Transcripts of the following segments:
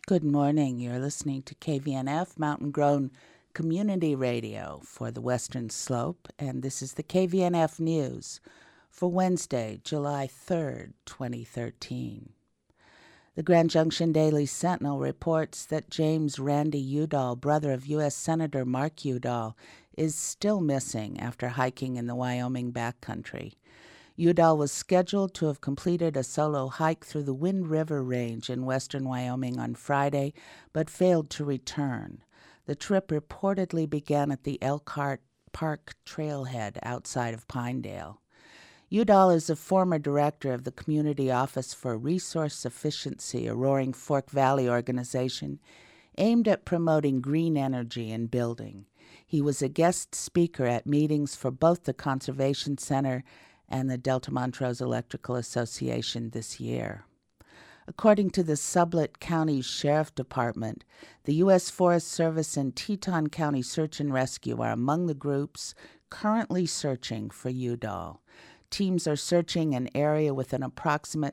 Good morning. You're listening to KVNF, Mountain Grown Community Radio for the Western Slope, and this is the KVNF News for Wednesday, July 3rd, 2013. The Grand Junction Daily Sentinel reports that James Randy Udall, brother of U.S. Senator Mark Udall, is still missing after hiking in the Wyoming backcountry. Udall was scheduled to have completed a solo hike through the Wind River Range in western Wyoming on Friday, but failed to return. The trip reportedly began at the Elkhart Park trailhead outside of Pinedale. Udall is a former director of the Community Office for Resource Sufficiency, a Roaring Fork Valley organization aimed at promoting green energy in building. He was a guest speaker at meetings for both the Conservation Center and the Delta Montrose Electrical Association this year. According to the Sublette County Sheriff Department, the U.S. Forest Service and Teton County Search and Rescue are among the groups currently searching for Udall. Teams are searching an area with an approximate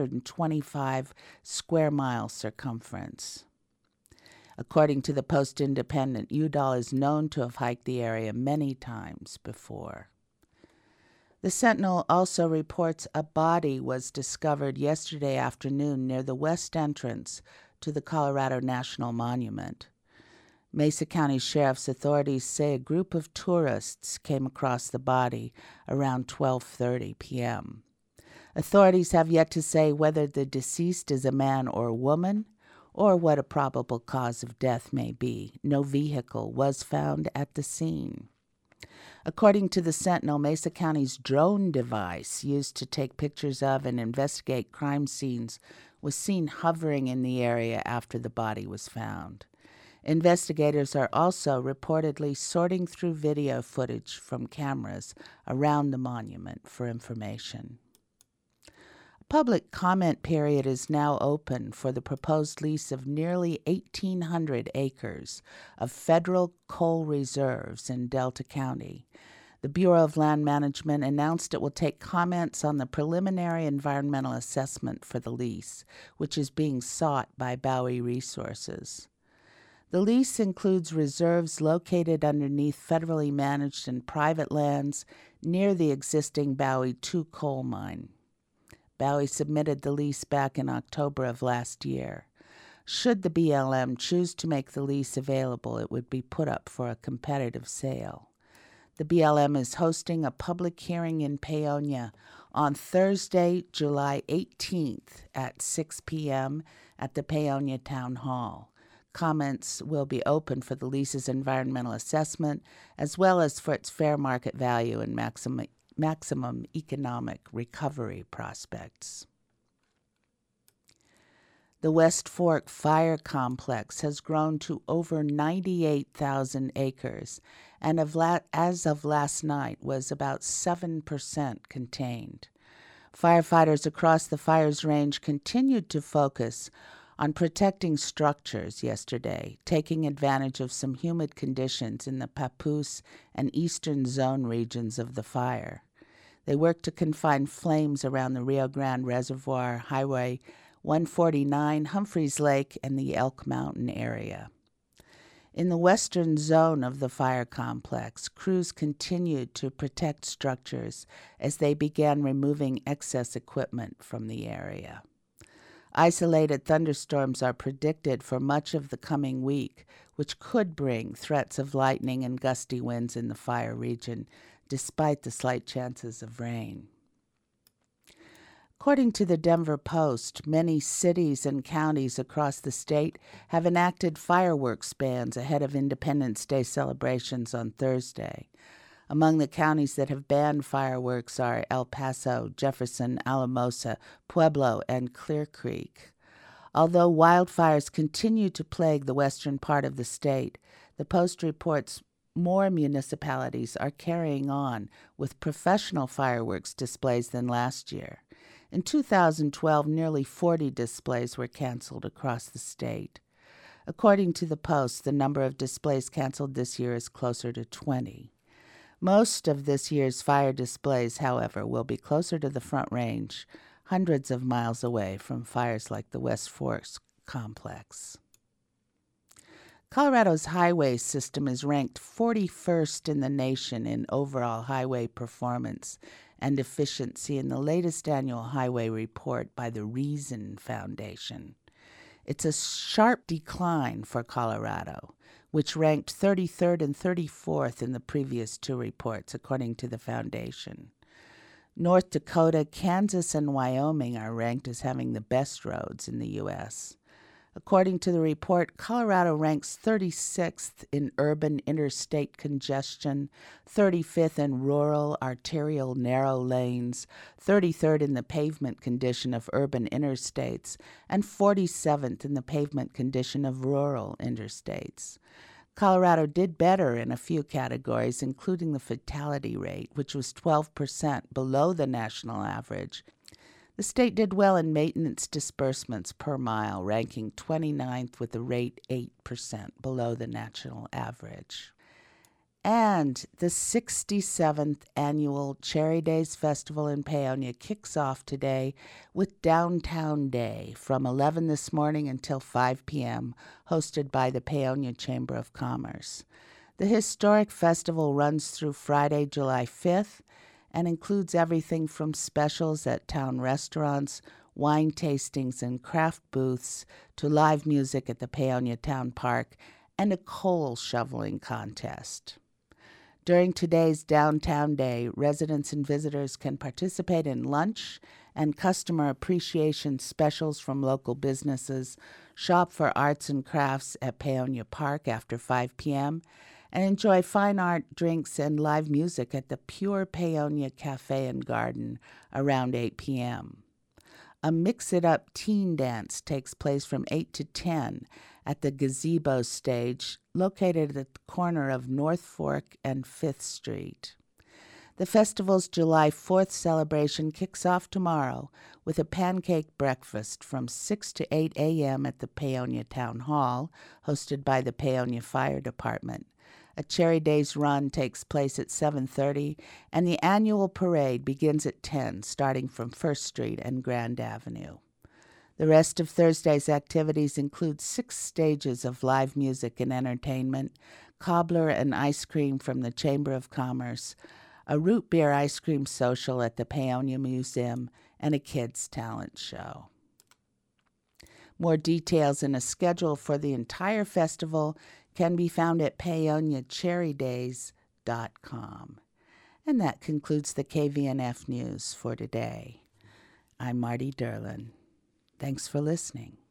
225 square mile circumference. According to the Post-Independent, Udall is known to have hiked the area many times before. The Sentinel also reports a body was discovered yesterday afternoon near the west entrance to the Colorado National Monument. Mesa County Sheriff's authorities say a group of tourists came across the body around 12:30 p.m. Authorities have yet to say whether the deceased is a man or a woman or what a probable cause of death may be. No vehicle was found at the scene. According to the Sentinel, Mesa County's drone device used to take pictures of and investigate crime scenes was seen hovering in the area after the body was found. Investigators are also reportedly sorting through video footage from cameras around the monument for information. A public comment period is now open for the proposed lease of nearly 1,800 acres of federal coal reserves in Delta County. The Bureau of Land Management announced it will take comments on the preliminary environmental assessment for the lease, which is being sought by Bowie Resources. The lease includes reserves located underneath federally managed and private lands near the existing Bowie 2 coal mine. Bowie submitted the lease back in October of last year. Should the BLM choose to make the lease available, it would be put up for a competitive sale. The BLM is hosting a public hearing in Paonia on Thursday, July 18th at 6 p.m. at the Paonia Town Hall. Comments will be open for the lease's environmental assessment as well as for its fair market value and maximum economic recovery prospects. The West Fork Fire Complex has grown to over 98,000 acres and as of last night was about 7% contained. Firefighters across the fire's range continued to focus on protecting structures yesterday, taking advantage of some humid conditions in the Papoose and eastern zone regions of the fire. They worked to confine flames around the Rio Grande Reservoir, Highway 149, Humphreys Lake, and the Elk Mountain area. In the western zone of the fire complex, crews continued to protect structures as they began removing excess equipment from the area. Isolated thunderstorms are predicted for much of the coming week, which could bring threats of lightning and gusty winds in the fire region, despite the slight chances of rain. According to the Denver Post, many cities and counties across the state have enacted fireworks bans ahead of Independence Day celebrations on Thursday. Among the counties that have banned fireworks are El Paso, Jefferson, Alamosa, Pueblo, and Clear Creek. Although wildfires continue to plague the western part of the state, the Post reports more municipalities are carrying on with professional fireworks displays than last year. In 2012, nearly 40 displays were canceled across the state. According to the Post, the number of displays canceled this year is closer to 20. Most of this year's fire displays, however, will be closer to the Front Range, hundreds of miles away from fires like the West Fork complex. Colorado's highway system is ranked 41st in the nation in overall highway performance and efficiency in the latest annual highway report by the Reason Foundation. It's a sharp decline for Colorado, which ranked 33rd and 34th in the previous two reports, according to the foundation. North Dakota, Kansas, and Wyoming are ranked as having the best roads in the U.S. According to the report, Colorado ranks 36th in urban interstate congestion, 35th in rural arterial narrow lanes, 33rd in the pavement condition of urban interstates, and 47th in the pavement condition of rural interstates. Colorado did better in a few categories, including the fatality rate, which was 12% below the national average. The state did well in maintenance disbursements per mile, ranking 29th with a rate 8% below the national average. And the 67th annual Cherry Days Festival in Paonia kicks off today with Downtown Day from 11 this morning until 5 p.m., hosted by the Paonia Chamber of Commerce. The historic festival runs through Friday, July 5th, and includes everything from specials at town restaurants, wine tastings and craft booths, to live music at the Paonia Town Park, and a coal shoveling contest. During today's Downtown Day, residents and visitors can participate in lunch and customer appreciation specials from local businesses, shop for arts and crafts at Paonia Park after 5 p.m., and enjoy fine art, drinks, and live music at the Pure Paonia Cafe and Garden around 8 p.m. A Mix-It-Up teen dance takes place from 8 to 10 at the Gazebo stage, located at the corner of North Fork and 5th Street. The festival's July 4th celebration kicks off tomorrow with a pancake breakfast from 6 to 8 a.m. at the Paonia Town Hall, hosted by the Paonia Fire Department. A Cherry Days run takes place at 7:30, and the annual parade begins at 10, starting from 1st Street and Grand Avenue. The rest of Thursday's activities include 6 stages of live music and entertainment, cobbler and ice cream from the Chamber of Commerce, a root beer ice cream social at the Paonia Museum, and a kids' talent show. More details and a schedule for the entire festival can be found at PaoniaCherryDays.com. And that concludes the KVNF News for today. I'm Marty Derlin. Thanks for listening.